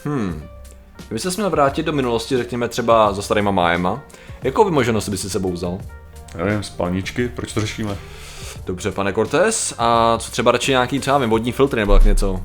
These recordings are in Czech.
Kdyby se měl vrátit do minulosti, řekněme třeba za starýma májema, jakou vymoženost by si sebou vzal? Nevím, spalničky, proč to řešíme? Dobře, pane Cortés, a co třeba radši nějaký třeba vodní filtry nebo tak něco?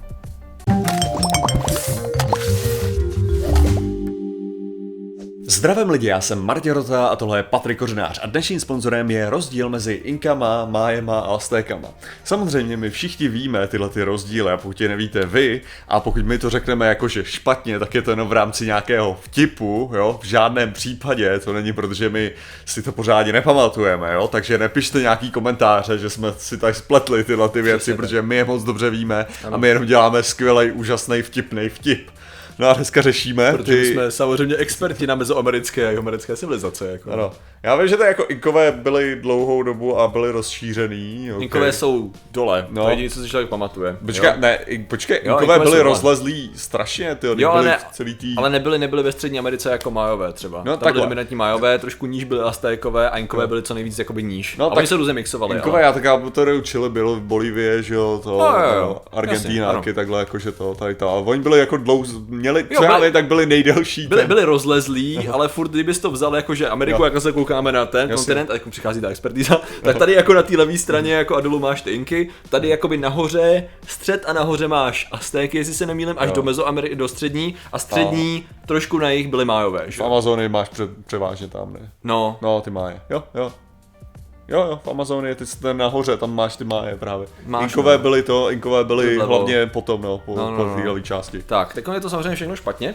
Zdravím lidi, já jsem Martin Rota a tohle je Patrik Kořenář a dnešním sponzorem je rozdíl mezi Inkama, Májema a Aztékama. Samozřejmě my všichni víme tyhle ty rozdíly a pokud je nevíte vy a pokud my to řekneme jakože špatně, tak je to jenom v rámci nějakého vtipu, jo, v žádném případě, to není, protože my si to pořádně nepamatujeme, jo, takže nepište nějaký komentáře, že jsme si tady spletli tyhle ty věci, protože my je moc dobře víme a my jenom děláme skvělej, úžasný, vtipný vtip. No a dneska řešíme protože jsme samozřejmě experti na mezoamerické a jihoamerické civilizace. Jako. Ano. Já vím, že to jako Inkové byly dlouhou dobu a byly rozšířený. Okay. Inkové jsou dole, to je jediné, co si člověk pamatuje. Počkej, Inkové byly rozlezlí strašně, ale nebyly ve Střední Americe jako Májové třeba. No, tam byly dominantní Májové, trošku níž byly Aztékové a Inkové byly co nejvíc jakoby níž. No, a oni se různě mixovali. Inkové, já tak to učili, bylo v Bolívii, že jo, Argentínáky, takhle jakože to, tady to. A oni byli jako tak byli nejdelší. Byli rozlezlí, ale furt kdybys to vzal jakože Ameriku, jako se koukáme na ten kontinent, a jako přichází ta expertíza, tak tady jako na té levé straně jako Adelu máš ty Inky, tady jakoby nahoře, střed a nahoře máš Aztéky, jestli se nemýlím, až do Mezoameriky, do střední a střední trošku na jich byly Májové, že? V Amazonii máš převážně tam, ne? No, ty Máje, jo, v Amazonii, ty jsi nahoře, tam máš ty Máje právě. Inkové byly hlavně potom, po téhle části. Tak, teď je to samozřejmě všechno špatně.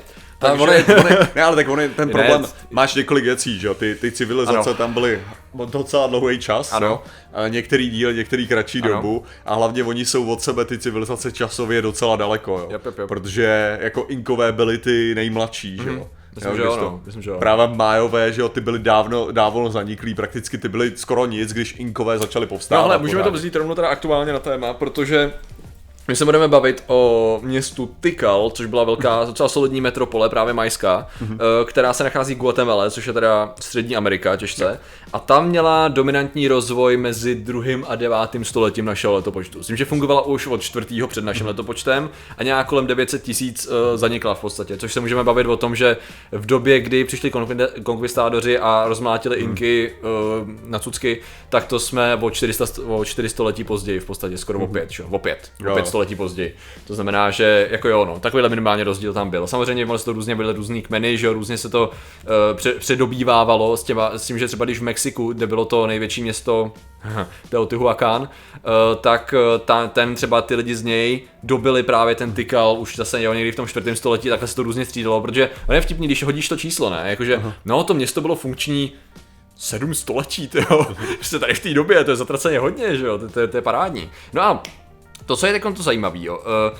Ten problém, máš několik věcí, že jo, ty civilizace tam byly docela dlouhý čas, jo? Některý díl, některý kratší dobu a hlavně oni jsou od sebe ty civilizace časově docela daleko, jo, protože jako Inkové byly ty nejmladší, že jo. Myslím, že jo. Právě Májové, že jo, ty byly dávno zaniklí, prakticky ty byly skoro nic, když Inkové začali povstávat. No ale můžeme to vzít rovnou teda aktuálně na téma, protože my se budeme bavit o městu Tikal, což byla velká, docela solidní metropole, právě majská, která se nachází v Guatemala, což je teda Střední Amerika, těžce. A tam měla dominantní rozvoj mezi 2. a 9. stoletím našeho letopočtu. S tím, že fungovala už od 4. před naším letopočtem a nějak kolem 900 000 zanikla v podstatě, což se můžeme bavit o tom, že v době, kdy přišli konkvistádoři a rozmlátili Inky na cucky, tak to jsme o 400 letí později v podstatě, skoro o 5 století později. To znamená, že jako takovýhle minimálně rozdíl tam byl. Samozřejmě to různě byly různý kmeny, že různě se to předobývávalo s tím, že třeba když v Mexiku, kde bylo to největší město Teotihuacán, tak ten třeba ty lidi z něj dobili právě ten Tikal už zase někdy v tom 4. století, takhle se to různě střídalo, protože on je vtipný, když hodíš to číslo, ne? Jakože, to město bylo funkční 7 století, prostě tady v té době, to je zatraceně hodně, že jo, to je parádní. No a to, co je to zajímavé, jo,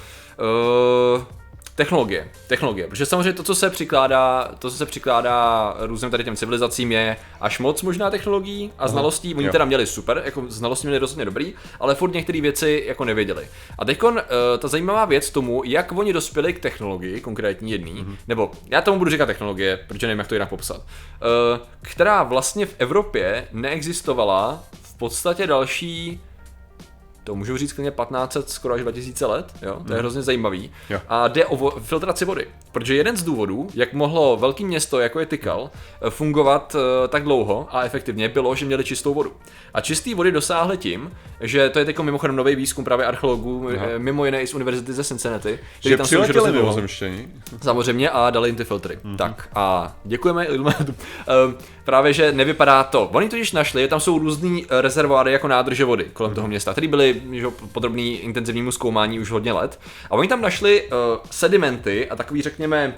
technologie, protože samozřejmě to, co se přikládá různým tady těm civilizacím je až moc možná technologií a znalostí, oni teda měli super, jako znalosti měli rozhodně dobrý, ale furt některé věci jako nevěděli. A teďkon ta zajímavá věc tomu, jak oni dospěli k technologii, konkrétní jedný, nebo já tomu budu říkat technologie, protože nevím, jak to jinak popsat, která vlastně v Evropě neexistovala v podstatě další, to můžu říct klidně 1500, skoro až 2000 let, jo? To je hrozně zajímavý. Jo. A jde o filtraci vody, protože jeden z důvodů, jak mohlo velké město, jako je Tikal, fungovat tak dlouho a efektivně, bylo, že měli čistou vodu. A čistý vody dosáhli tím, že to je jako mimochodem nový výzkum právě archeologů, mimo jiné i z univerzity ze Cincinnati, že tam přiletěli mimozemštění. Samozřejmě a dali jim ty filtry. Tak a děkujeme. Právě, že nevypadá to. Oni totiž našli, tam jsou různý rezervoáry jako nádrže vody kolem toho města, které byly podrobný intenzivnímu zkoumání už hodně let. A oni tam našli sedimenty a takový, řekněme,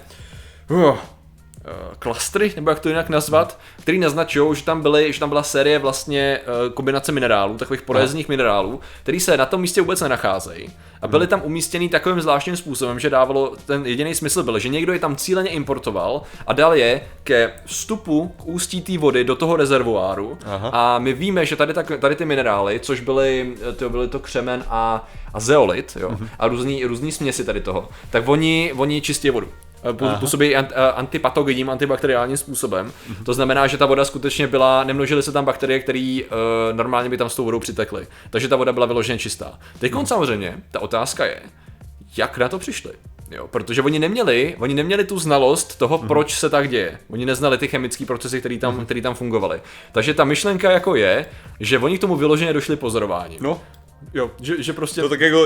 klastry, nebo jak to jinak nazvat, který naznačují, že tam byla série vlastně kombinace minerálů, takových porézních minerálů, který se na tom místě vůbec nenacházejí. A byly tam umístěný takovým zvláštním způsobem, že dávalo ten jediný smysl byl, že někdo je tam cíleně importoval a dal je ke vstupu k ústí té vody do toho rezervoáru. A my víme, že tady ty minerály, což byly to křemen a zeolit, jo, a různý směsi tady toho, tak oni čistí vodu. Působí antipatogenním, antibakteriálním způsobem. To znamená, že ta voda skutečně nemnožily se tam bakterie, které normálně by tam s tou vodou přitekly. Takže ta voda byla vyloženě čistá. Teď samozřejmě ta otázka je, jak na to přišli. Jo, protože oni neměli tu znalost toho, proč se tak děje. Oni neznali ty chemické procesy, které tam fungovaly. Takže ta myšlenka jako je, že oni k tomu vyloženě došli pozorováním. No. Jo, že prostě... No tak jako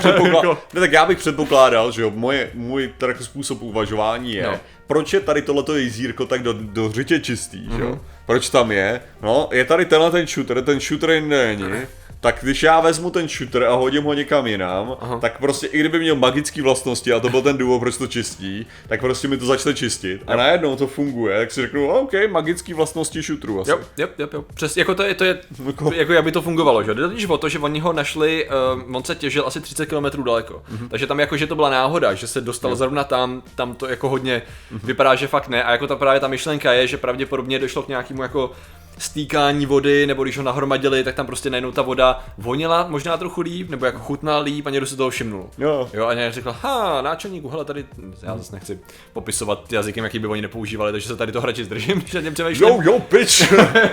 já bych předpokládal, že jo, můj tak způsob uvažování je, proč je tady tohleto jezírko tak do řitě čistý, že jo? Proč tam je? No, je tady ten shooter není. Tak když já vezmu ten shooter a hodím ho někam jinam, tak prostě i kdyby měl magické vlastnosti, a to byl ten důvod, proč to čistí, tak prostě mi to začne čistit. A najednou to funguje, tak si řeknu, OK, magické vlastnosti shooteru asi. Jo. Přesně, jako to je jako aby to fungovalo, že? Jde totiž o to, že oni ho našli, on se těžil asi 30 km daleko. Takže tam jako, že to byla náhoda, že se dostal zrovna tam to jako hodně vypadá, že fakt ne. A jako právě ta myšlenka je, že pravděpodobně došlo k nějakému jako stýkání vody, nebo když ho nahromadili, tak tam prostě najednou ta voda vonila možná trochu líp, nebo jako chutnala líp a někdo si toho všimnul. Jo, a někdo řekl, náčelníku, hele, tady, já zase nechci popisovat jazykem, jaký by oni nepoužívali, takže se tady to hradši zdržím, když nad něm přemýšlím. Jo, bitch!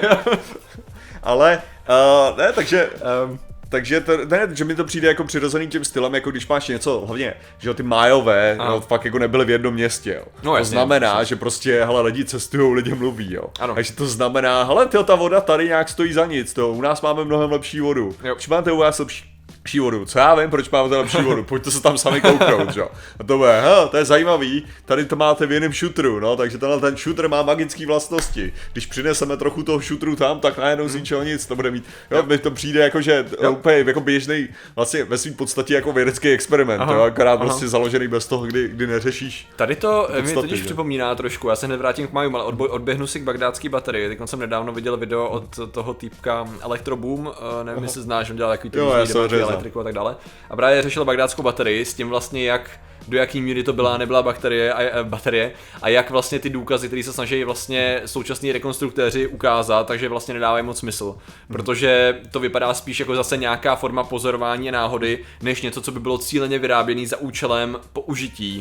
Ale, ne, takže že mi to přijde jako přirozený tím stylem, jako když máš něco, hlavně, že jo, ty májové, no, fakt jako nebyly v jednom městě, jo. No, to znamená, že prostě, hele, lidi cestujou, lidi mluví, jo. Ano. Takže to znamená, hele, ta voda tady nějak stojí za nic, to, u nás máme mnohem lepší vodu. Už máte u nás lepší vodu, co já vím, proč máme lepší vodu, pojďte se tam sami kouknout, jo. A to je zajímavý, tady to máte v jiném shooteru, no, takže ten shooter má magické vlastnosti. Když přineseme trochu toho shooteru tam, tak najednou z ničeho nic to bude mít. Jo, mi to přijde jako, že úplně jako běžný, vlastně ve svým podstatě jako vědecký experiment, jo, akorát prostě založený bez toho, kdy neřešíš. Tady to mi totiž připomíná trošku, já se hned vrátím k Majům, ale odběhnu si k bagdátský baterii. Teď jsem nedávno viděl video od toho týpka Electroboom, nevím, jestli znáš, on dělal takový elektriku a tak dále. A právě řešil bagdátskou baterii s tím vlastně, do jaký míry to nebyla baterie a jak vlastně ty důkazy, které se snaží vlastně současní rekonstruktéři ukázat, takže vlastně nedávají moc smysl. Protože to vypadá spíš jako zase nějaká forma pozorování a náhody, než něco, co by bylo cíleně vyráběné za účelem použití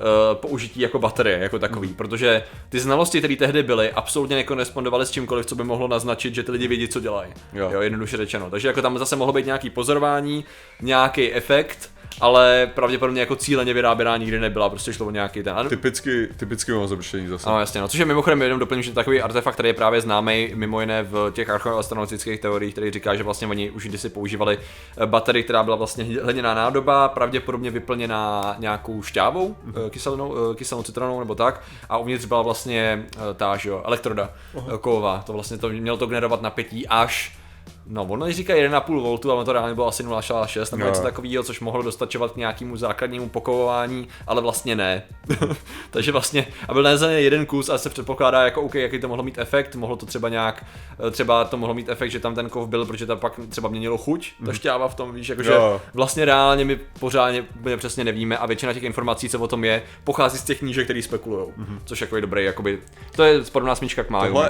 jako baterie, jako takový. Protože ty znalosti, které tehdy byly, absolutně nekorespondovaly s čímkoliv, co by mohlo naznačit, že ty lidi vědí, co dělají. Jo, jednoduše řečeno. Takže jako tam zase mohlo být nějaký pozorování, nějaký efekt, ale pravděpodobně jako cíleně vyráběná nikdy nebyla, prostě šlo o nějaký ten. Typicky mimozemštění zase. No jasně, no, což je mimochodem jenom doplním, že takový artefakt, který je právě známý mimo jiné v těch archeoastronautických teoriích, který říká, že vlastně oni už kdysi používali baterii, která byla vlastně hliněná nádoba, pravděpodobně vyplněná nějakou šťávou, kyselnou citronou nebo tak, a uvnitř byla vlastně elektroda kovová. To vlastně mělo to generovat napětí až ono říká 1,5 V, ale to reálně bylo asi 0,6 nebo něco takového, což mohlo dostačovat k nějakému základnímu pokovování, ale vlastně ne. Takže vlastně, a byl najezený jeden kus a se předpokládá jako OK, jaký to mohlo mít efekt, mohlo to třeba to mohlo mít efekt, že tam ten kov byl, protože to pak třeba měnilo chuť, ta šťáva v tom, víš, jakože vlastně reálně my pořádně přesně nevíme a většina těch informací, co o tom je, pochází z těch knížek, které spekulujou, což jako je dobrý, jakoby, to je podobná smyčka k Máju.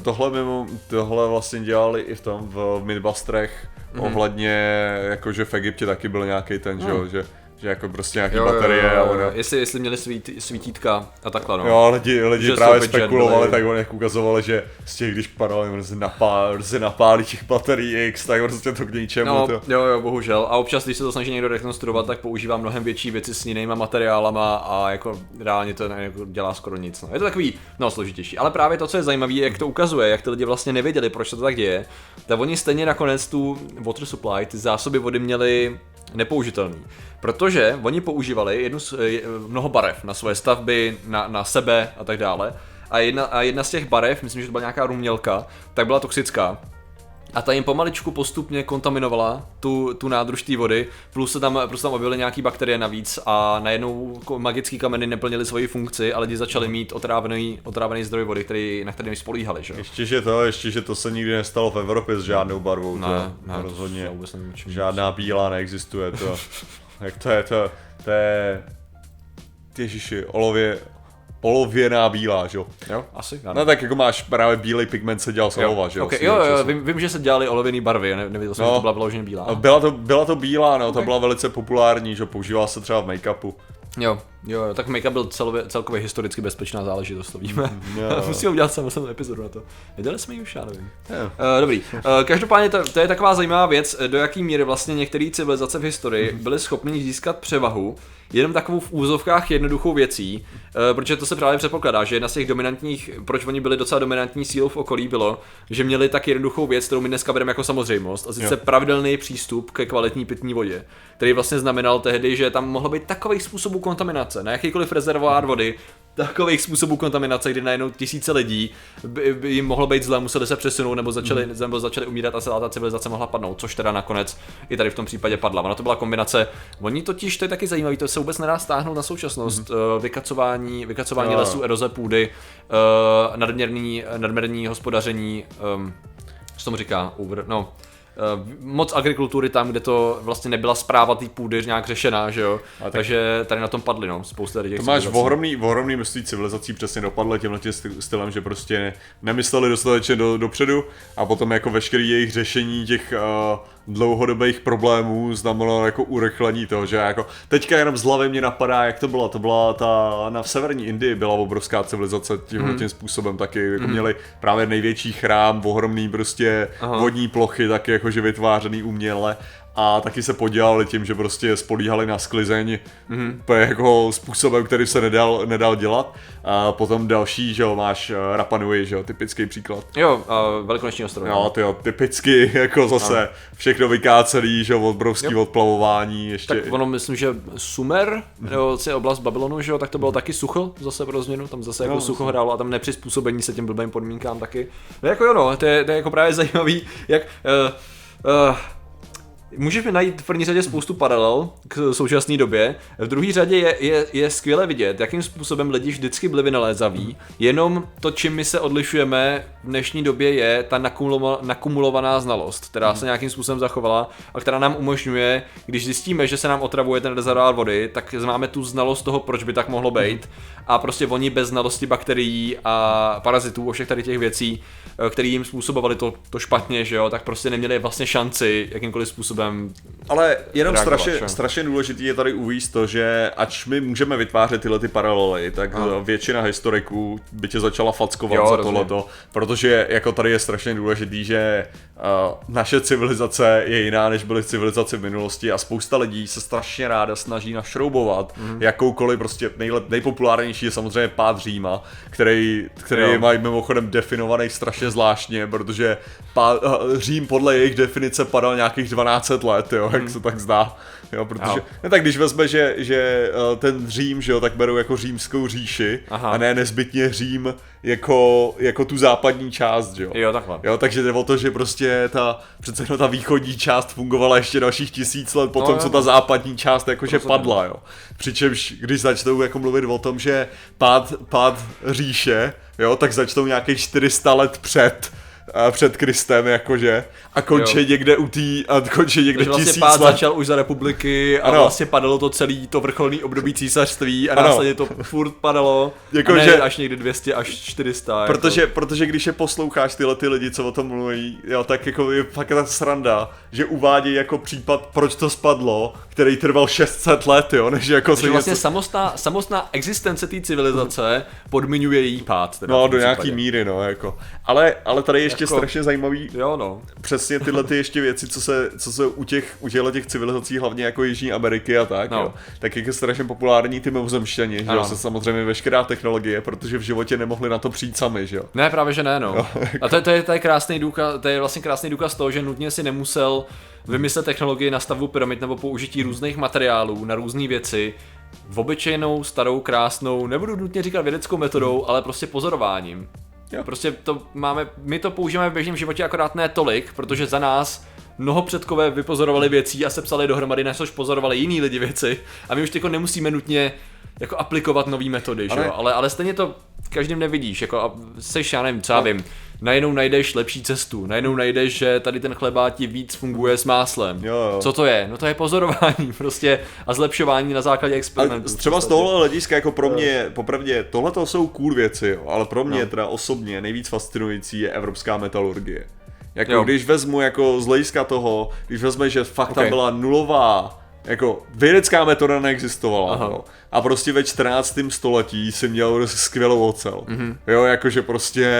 Tohle vlastně dělali i v tom v Mythbusterech ohledně, jakože v Egyptě taky byl nějaký ten, že jako prostě nějaký baterie a ono. Jestli měli svítítka a takhle, no. Jo, lidi právě spekulovali, tak oni jak ukazovali, že z těch, když padali, se napálí těch baterií X, tak prostě to k ničemu. No, jo, bohužel. A občas, když se to snaží někdo rekonstruovat, tak používá mnohem větší věci s jinýma materiálama a jako reálně to jako dělá skoro nic. No. Je to takový, složitější. Ale právě to, co je zajímavé, jak to ukazuje, jak ty lidi vlastně nevěděli, proč to tak děje, tak oni stejně nakonec tu water supply, ty zásoby vody měli nepoužitelný. Protože oni používali mnoho barev na svoje stavby, na sebe a tak dále. A jedna z těch barev, myslím, že to byla nějaká rumělka, tak byla toxická. A ta jim pomaličku postupně kontaminovala tu nádrž té vody, plus se tam objevily nějaký bakterie navíc a najednou magický kameny neplnily svoji funkci a lidi začali mít otrávený zdroj vody, na který spolíhali, že? Ještě, že to se nikdy nestalo v Evropě s žádnou barvou, ne, rozhodně žádná bílá neexistuje, to. Jak to je ježiši, olověná bílá, že jo? Jo, asi. No tak jako máš právě bílej pigment se dělal z olova, že jo? Okay, jo, vím, že se dělali olověný barvy, nevěděl jsem, že to byla vyloženě bílá. Byla to bílá, no, to byla velice populární, že používala se třeba v make-upu. Jo, tak make-up byl celkově historicky bezpečná záležitost, to víme. Musíme udělat samostatnou epizodu na to. Viděli jsme ji už, já nevím. Dobrý. Každopádně to je taková zajímavá věc, do jaký míry vlastně některé civilizace v historii byly schopny získat převahu jenom takovou v úzovkách jednoduchou věcí, protože to se právě předpokládá, že jedna z těch dominantních, proč oni byli docela dominantní sílou v okolí, bylo, že měli tak jednoduchou věc, kterou my dneska bereme jako samozřejmost, a sice pravidelný přístup ke kvalitní pitní vodě, který vlastně znamenal tehdy, že tam mohlo být takových způsobů kontaminace, na jakýkoliv rezervoár vody, takových způsobů kontaminace, kdy najednou tisíce lidí by jim mohlo být zle, museli se přesunout nebo začali umírat a celá ta civilizace mohla padnout, což teda nakonec i tady v tom případě padla. Ono to byla kombinace, oni totiž, to je taky zajímavý, to se vůbec nedá stáhnout na současnost, vykacování lesů, eroze půdy, nadměrný hospodaření, co tomu říká, moc agrikultury tam, kde to vlastně nebyla správa té půdy nějak řešená, že jo, takže tady na tom padly, spousta těch civilizací. To máš ohromný množství civilizací přesně dopadlo tímhletím stylem, že prostě nemysleli dostatečně dopředu a potom jako veškerý jejich řešení těch dlouhodobých problémů znamenalo jako urychlení toho, že jako teďka jenom z hlavy mě napadá, jak to byla v severní Indii byla obrovská civilizace tímhletím způsobem taky, jako měli právě největší chrám, ohromný prostě vodní plochy, taky jakože vytvářený uměle. A taky se podělali tím, že prostě spolíhali na sklizeň jako způsobem, který se nedal dělat. A potom další, že jo, máš Rapa Nui, že jo, typický příklad. Jo, Velikonoční ostrov. Jo, ty jo, typicky, jako zase všechno vykácený, že jo, obrovský odplavování, ještě. Tak ono, myslím, že Sumer, jo, oblast Babylonu, že jo, tak to bylo taky sucho, zase pro změnu, tam zase jako sucho hrálo a tam nepřizpůsobení se těm blbým podmínkám taky. No jako jo, no, to je jako právě zajímavý, jak můžeš mi najít v první řadě spoustu paralel k současné době. V druhé řadě je skvěle vidět, jakým způsobem lidi vždycky byli vynalézaví. Jenom to, čím my se odlišujeme v dnešní době, je ta nakumulovaná znalost, která se nějakým způsobem zachovala a která nám umožňuje, když zjistíme, že se nám otravuje ten rezervoár vody, tak máme tu znalost toho, proč by tak mohlo být. A prostě oni bez znalosti bakterií a parazitů, o všech tady těch věcí, které jim způsobovali to špatně, že jo, tak prostě neměli vlastně šanci jakýmkoliv způsobem. Ale jenom strašně důležitý je tady uvést to, že ač my můžeme vytvářet tyhle ty paralely, tak většina historiků by tě začala fackovat za tohleto, protože jako tady je strašně důležitý, že naše civilizace je jiná, než byly civilizace v minulosti a spousta lidí se strašně ráda snaží našroubovat jakoukoliv prostě nejpopulárnější je samozřejmě pád Říma, který mají mimochodem definovaný strašně zvláštně, protože Řím podle jejich definice padal nějakých 12 let, jo, jak se tak zdá. Jo, protože, tak když vezme, že ten Řím, že jo, tak berou jako římskou říši a ne nezbytně Řím jako tu západní část, že jo. Jo, takhle. Jo, takže jde o to, že prostě přece ta východní část fungovala ještě dalších 1000 let potom, co ta západní část jakože padla, jo. Přičemž, když začnou jako mluvit o tom, že pád říše, jo, tak začnou nějakých 400 let před Kristem, jakože, a končí někde končí někde vlastně 1000 pád let. Začal už za republiky a vlastně padalo to celý to vrcholný období císařství a následně to furt padalo jako, až někdy 200 až 400. Protože když je posloucháš tyhle ty lidi, co o tom mluví, jo, tak jako je fakt ta sranda, že uvádějí jako případ, proč to spadlo, který trval 600 let, jo, než jako se vlastně samostná existence té civilizace podmiňuje její pád. Teda do nějaký míry, no, jako. Ale tady ještě strašně zajímavý, přesně tyhle ty ještě věci, co se u těch civilizací, hlavně jako Jižní Ameriky a tak, jo, tak jak je strašně populární ty mimozemšťani, že jo, se samozřejmě veškerá technologie, protože v životě nemohli na to přijít sami, že jo. Ne, právě že ne, no. A to je krásný důkaz, to je vlastně krásný důkaz toho, že nutně si nemusel vymyslet technologii na stavbu pyramid nebo použití různých materiálů na různé věci, v obyčejnou, starou, krásnou, nebudu nutně říkat vědeckou metodou, ale prostě pozorováním. Jo. Prostě my to používáme v běžném životě akorát ne tolik, protože za nás mnoho předkové vypozorovali věcí a sepsali dohromady, než pozorovali jiní lidi věci a my už jako nemusíme nutně jako aplikovat nový metody, že jo? Ale stejně to každým nevidíš, jako a seš, já nevím, co já vím, najednou najdeš lepší cestu, najednou najdeš, že tady ten chleba ti víc funguje s máslem. Jo. Co to je? No to je pozorování prostě a zlepšování na základě experimentů. Třeba z tohohle hlediska jako pro mě, popravdě, tohle jsou cool věci, jo, ale pro mě teda osobně nejvíc fascinující je evropská metalurgie. Jako když vezmu jako z hlediska toho, když vezme, že fakt tam byla nulová, jako vědecká metoda neexistovala, no. A prostě ve 14. století si měl skvělou ocel. Jo, jakože prostě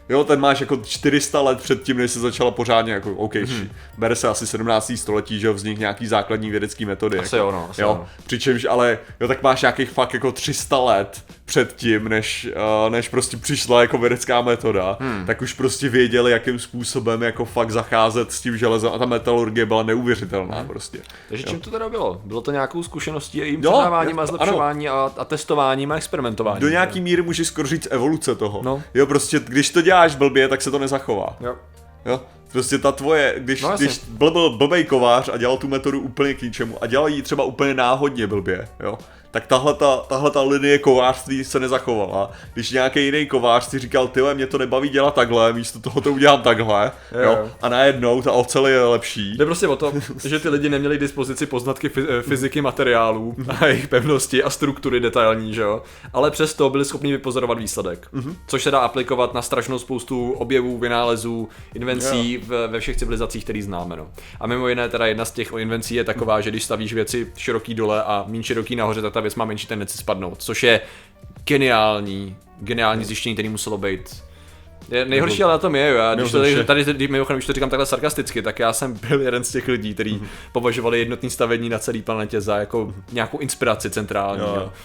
Jo, ten máš jako 400 let před tím, než se začala pořádně jako, bere se asi 17. století, že jo, vznik nějaký základní vědecký metody. Asi jako, jo, no, asi jo. Přičemž ale, jo, tak máš nějakých fakt jako 300 let před tím, než prostě přišla jako vědecká metoda, tak už prostě věděli, jakým způsobem jako fakt zacházet s tím železem a ta metalurgie byla neuvěřitelná prostě. Takže čím to teda bylo? Bylo to nějakou zkušeností a jejím předáváním a zlepšováním a testováním a experimentováním? Do nějaký míry můžeš skoro říct evoluce toho. No. Jo, prostě když to děláš blbě, tak se to nezachová. Jo. Prostě ta tvoje, když byl blbej kovář a dělal tu metodu úplně k ničemu a dělal ji třeba úplně náhodně blbě, jo, tak tahle ta linie kovářství se nezachovala. Když nějaký jiný kovář si říkal, tyhle, mě to nebaví dělat takhle, místo toho to udělám takhle, jo, a najednou ta ocel je lepší. Jde prostě o to, že ty lidi neměli k dispozici poznatky fyziky materiálů a jejich pevnosti a struktury detailní, že jo, ale přesto byli schopni vypozorovat výsledek, což se dá aplikovat na strašnou spoustu objevů, vynálezů, invencí ve všech civilizacích, který známe. No. A mimo jiné teda jedna z těch invencí je taková, že když stavíš věci široký dole a méně široký nahoře, tak ta věc má menší tendenci spadnout, což je geniální zjištění, který muselo být. Nejhorší ale na tom je, když to říkám takhle sarkasticky, tak já jsem byl jeden z těch lidí, kteří považovali jednotný stavení na celé planetě za jako nějakou inspiraci centrální.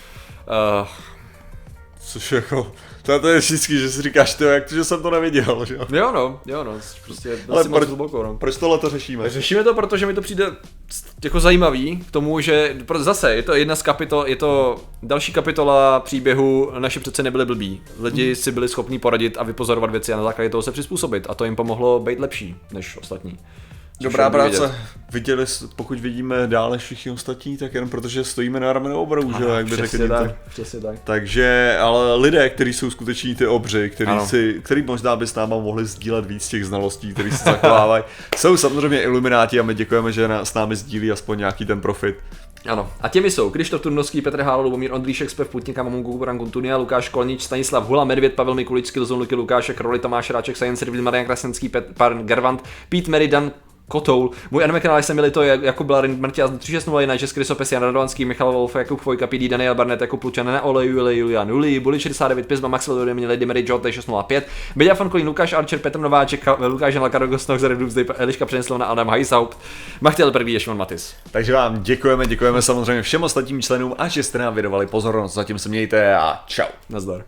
Což jako, to je vždycky, že si říkáš, jak to, že jsem to neviděl, že jo? Jo no, prostě ale proč tohle to řešíme? Řešíme to, protože mi to přijde jako zajímavý k tomu, že zase je to jedna z je to další kapitola příběhu, naši přece nebyli blbí. Lidi si byli schopní poradit a vypozorovat věci a na základě toho se přizpůsobit a to jim pomohlo být lepší než ostatní. Dobrá práce. Viděli, pokud vidíme dále všichni ostatní, tak jenom protože stojíme na ramenu obrů, že jo, jak by řekli. Přesně tak. Takže, ale lidé, kteří jsou skuteční ty obři, který možná by s náma mohli sdílet víc těch znalostí, které se zachovávají, jsou samozřejmě ilumináti a my děkujeme, že s námi sdílí aspoň nějaký ten profit. Ano. A těmi jsou Krištof Turnovský, Petr Hála, Lubomír Ondříšek, Spev Putníka, Mamungu, Buran Kuntunia, Lukáš Kolnič, Stanislav Hula, Medvěd, Pavel Mikulický, Lzon Luky, Lukášek, Roli, Tomáš Ráček, Science Review, Marian Krasenský, Pan Gervant, Pete Meridan, Kotoul. Můj anime kanál jsem milý to Jakub Blarin, Martiaz 360, Český Rysopes, Jan Radovanský, Michal Wolf, Jakub Fojka, PD, Daniel Barnett, Jakub Lučan, Nena Olej, Julian Nuli, Bully 69, Pizma, Maxwell Dodemě, Lady Mary Jote 605, Beďa Fankolín, Lukáš Archer, Petr Nováček, Lukáš Jan Lakaro, Gostnoch, Zarek Doomsday, Eliška Přeneslovna, Adam Hajshaupt, Machtěl první, Šimon Matis. Takže vám děkujeme samozřejmě všem ostatním členům a že jste nám věnovali pozornost. Zatím se mějte a čau. Nazdar.